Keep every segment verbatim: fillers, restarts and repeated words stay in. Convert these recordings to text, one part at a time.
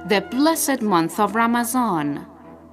the blessed month of Ramadan.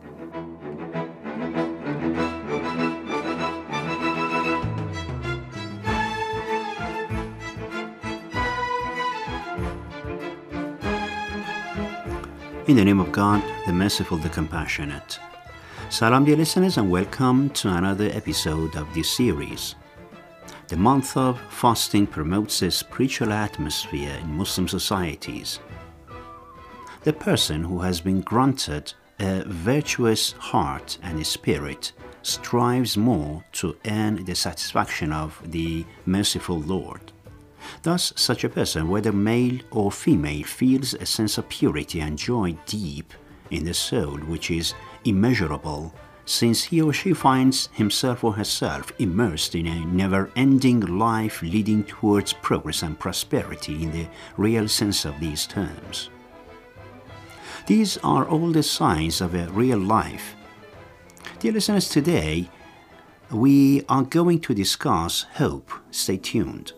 In the name of God, the merciful, the compassionate. Salam, dear listeners, and welcome to another episode of this series. The month of fasting promotes a spiritual atmosphere in Muslim societies. The person who has been granted a virtuous heart and a spirit strives more to earn the satisfaction of the merciful Lord. Thus, such a person, whether male or female, feels a sense of purity and joy deep in the soul, which is immeasurable, since he or she finds himself or herself immersed in a never-ending life leading towards progress and prosperity in the real sense of these terms. These are all the signs of a real life. Dear listeners, today we are going to discuss hope. Stay tuned.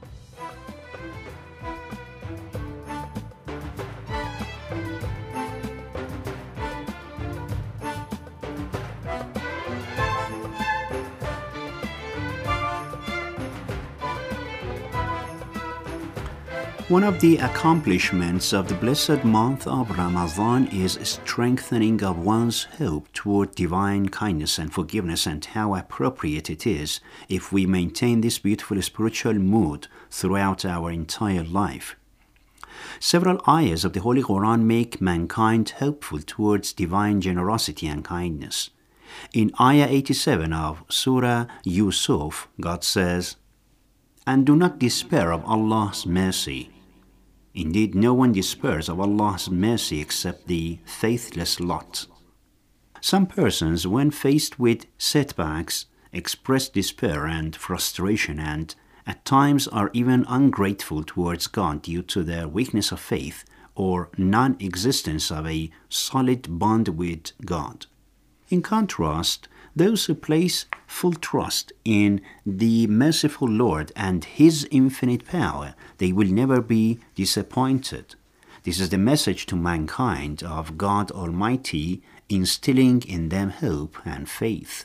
One of the accomplishments of the blessed month of Ramadan is strengthening of one's hope toward divine kindness and forgiveness, and how appropriate it is if we maintain this beautiful spiritual mood throughout our entire life. Several ayahs of the Holy Quran make mankind hopeful towards divine generosity and kindness. In ayah eighty-seven of Surah Yusuf, God says, "And do not despair of Allah's mercy. Indeed, no one despairs of Allah's mercy except the faithless lot." Some persons, when faced with setbacks, express despair and frustration, and at times are even ungrateful towards God due to their weakness of faith or non-existence of a solid bond with God. In contrast, those who place full trust in the merciful Lord and His infinite power, they will never be disappointed. This is the message to mankind of God Almighty, instilling in them hope and faith.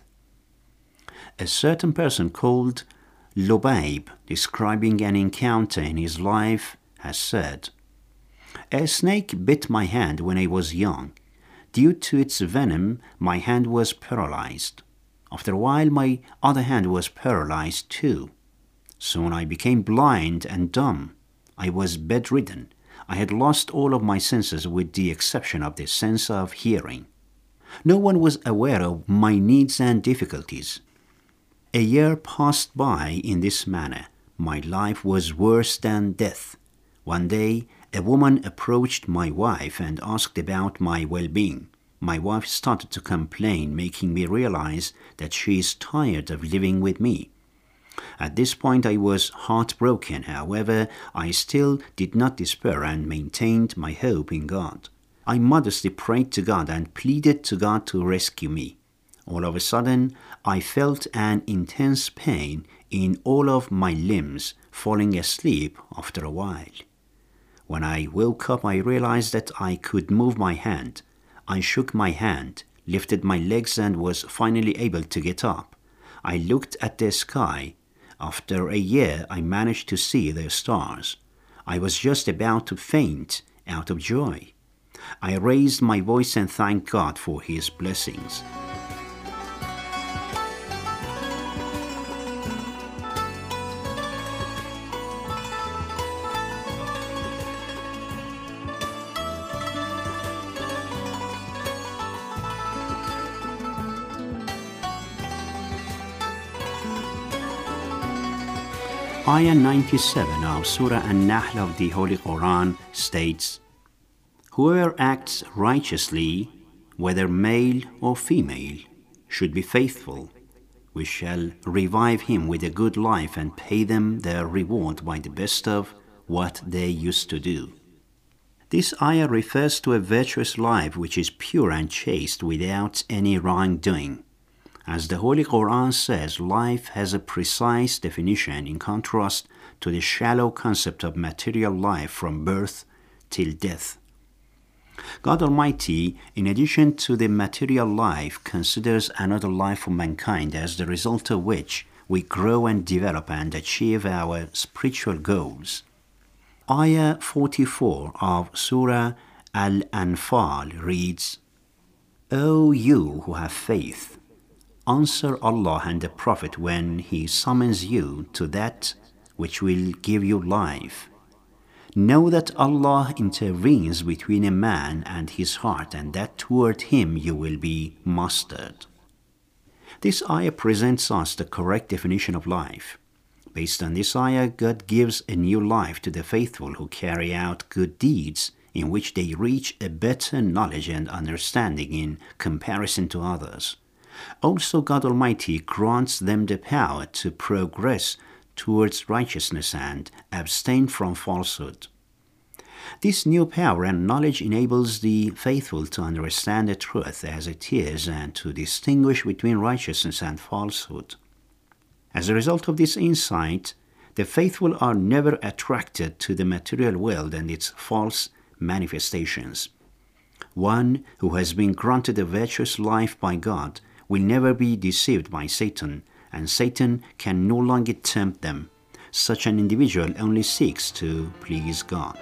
A certain person called Lubayb, describing an encounter in his life, has said, "A snake bit my hand when I was young. Due to its venom, my hand was paralyzed. After a while, my other hand was paralyzed too. Soon I became blind and dumb. I was bedridden. I had lost all of my senses with the exception of the sense of hearing. No one was aware of my needs and difficulties. A year passed by in this manner. My life was worse than death. One day, a woman approached my wife and asked about my well-being. My wife started to complain, making me realize that she is tired of living with me. At this point, I was heartbroken. However, I still did not despair and maintained my hope in God. I modestly prayed to God and pleaded to God to rescue me. All of a sudden, I felt an intense pain in all of my limbs, falling asleep after a while. When I woke up, I realized that I could move my hand. I shook my hand, lifted my legs, and was finally able to get up. I looked at the sky. After a year, I managed to see the stars. I was just about to faint out of joy. I raised my voice and thanked God for His blessings." Ayah ninety-seven of Surah An-Nahl of the Holy Quran states, "Whoever acts righteously, whether male or female, should be faithful. We shall revive him with a good life and pay them their reward by the best of what they used to do." This ayah refers to a virtuous life which is pure and chaste without any wrongdoing. As the Holy Quran says, life has a precise definition in contrast to the shallow concept of material life from birth till death. God Almighty, in addition to the material life, considers another life for mankind, as the result of which we grow and develop and achieve our spiritual goals. Ayah forty-four of Surah Al-Anfal reads, O you who have faith, answer Allah and the Prophet when he summons you to that which will give you life. Know that Allah intervenes between a man and his heart, and that toward him you will be mustered. This ayah presents us the correct definition of life. Based on this ayah, God gives a new life to the faithful who carry out good deeds in which they reach a better knowledge and understanding in comparison to others. Also, God Almighty grants them the power to progress towards righteousness and abstain from falsehood. This new power and knowledge enables the faithful to understand the truth as it is and to distinguish between righteousness and falsehood. As a result of this insight, the faithful are never attracted to the material world and its false manifestations. One who has been granted a virtuous life by God will never be deceived by Satan, and Satan can no longer tempt them. Such an individual only seeks to please God.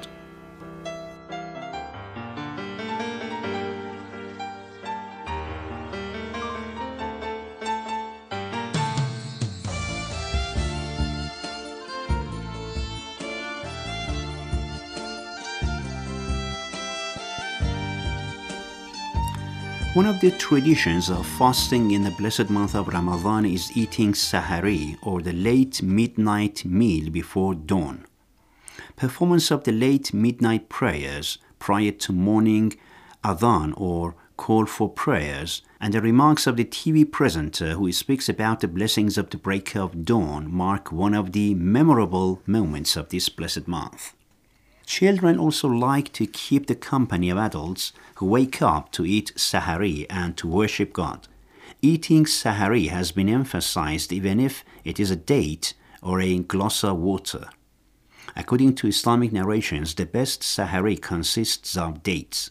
One of the traditions of fasting in the blessed month of Ramadan is eating Sahari, or the late midnight meal before dawn. Performance of the late midnight prayers prior to morning adhan, or call for prayers, and the remarks of the T V presenter who speaks about the blessings of the break of dawn mark one of the memorable moments of this blessed month. Children also like to keep the company of adults who wake up to eat Sahari and to worship God. Eating Sahari has been emphasized even if it is a date or a glass of water. According to Islamic narrations, the best Sahari consists of dates.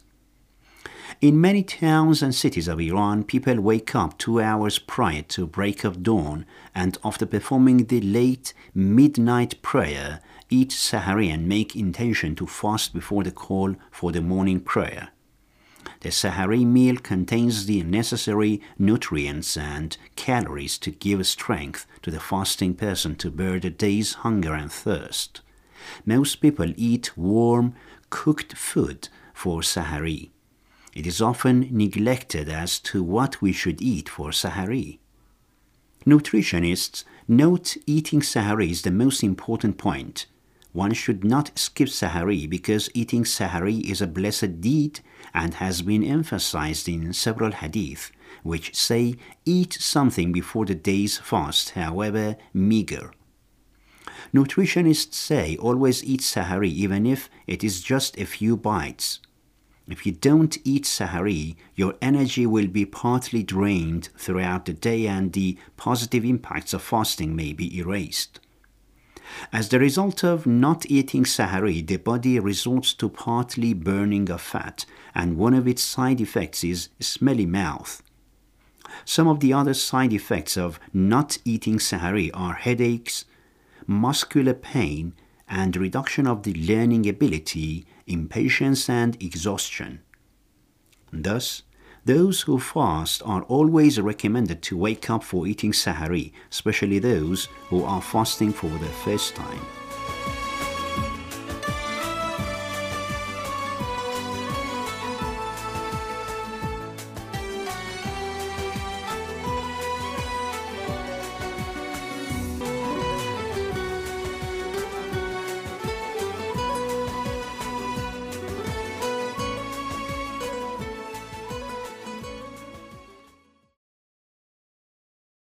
In many towns and cities of Iran, people wake up two hours prior to break of dawn and after performing the late midnight prayer, eat Sahari and make intention to fast before the call for the morning prayer. The Sahari meal contains the necessary nutrients and calories to give strength to the fasting person to bear the day's hunger and thirst. Most people eat warm, cooked food for Sahari. It is often neglected as to what we should eat for Sahari. Nutritionists note eating Sahari is the most important point. One should not skip Sahari because eating Sahari is a blessed deed and has been emphasized in several hadith, which say eat something before the day's fast, however meager. Nutritionists say always eat Sahari even if it is just a few bites. If you don't eat Sahari, your energy will be partly drained throughout the day and the positive impacts of fasting may be erased. As the result of not eating Sahari, the body resorts to partly burning of fat, and one of its side effects is smelly mouth. Some of the other side effects of not eating Sahari are headaches, muscular pain, and reduction of the learning ability, impatience, and exhaustion. Thus, those who fast are always recommended to wake up for eating Sahari, especially those who are fasting for the first time.